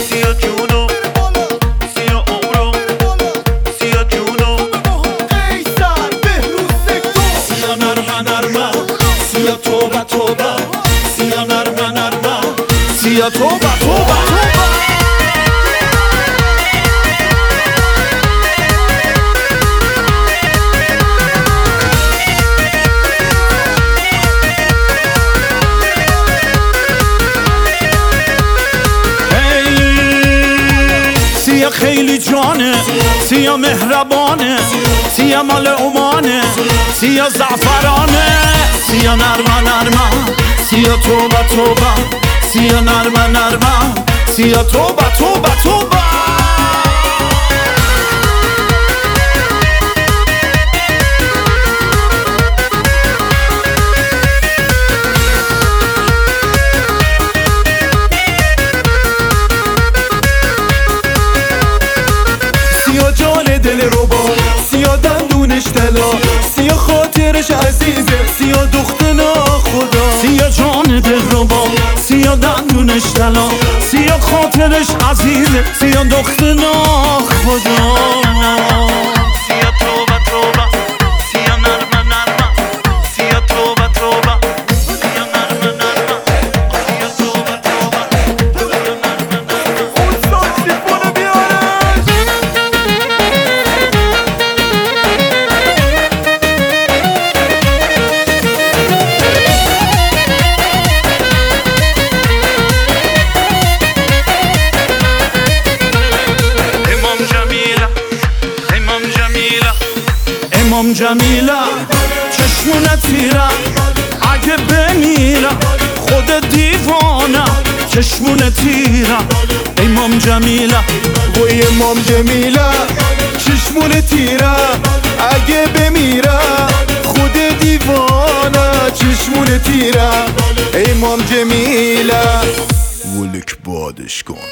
سیا جونو سیا عمرو سیا جونو قیصر بهروز سکتور سیا نرمه نرمه سیا توبه توبه سیا نرمه نرمه سیا توبه توبه سیا خیلی جانه سیا مهربانه سیا مال عمانه سیا زعفرانه سیا نرمه نرمه سیا توبه توبه سیا نرمه نرمه سیا توبه توبه توبه سیا جان دل ربا سیا دندونش طلا سیا خاطرش عزیزه سیا دختنا خدا سیا جان دل ربا سیا دندونش طلا سیا خاطرش عزیزه سیا دختنا خدا سیا توبه توبه سیا نرمه نرمه سیا توبه توبه سیا نرمه نرمه سیا توبه توبه سیا نرمه نرمه اون ساکسیفون بیارش امام جمیله چشمونه تیره اگه بمیرم خود دیوانه چشمونه تیره امام جمیله وای امام جمیله چشمون تیره اگه بمیره خود دیوانه چشمون تیره امام جمیله ولک بادش کن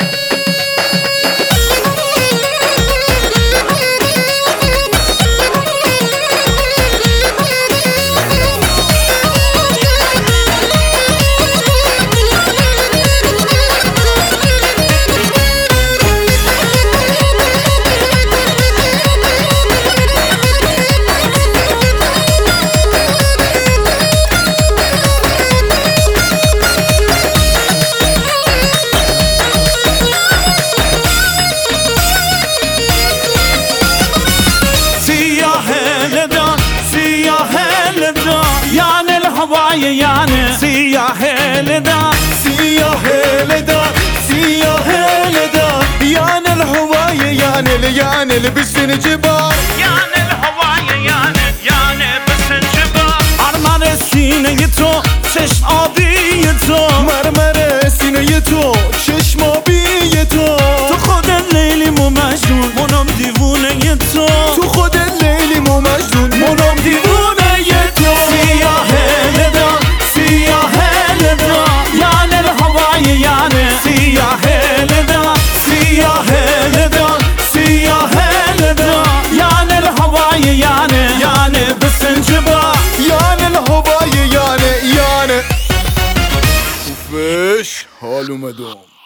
يعني الهواي يعني سياح لدا سیاه لدا سیاه لدا يعني الهوای يعني لبسن جبال يعني الهواي يعني بس الجبال مرمر سینه تو چشم آبی تو مرمر سینه تو چشم آبی تو تو خود لیلی مو مجنون منم دیوونه تو تو خود لیلی مو مجنون منم دیوونه تو سیاه لدا سیاه لدا يعني الهواي يعني سیاه لدا سیاه لدا سیاه لدا يعني الهواي يعني بسنجبال يعني الهوای يعني اوفش حال اومدم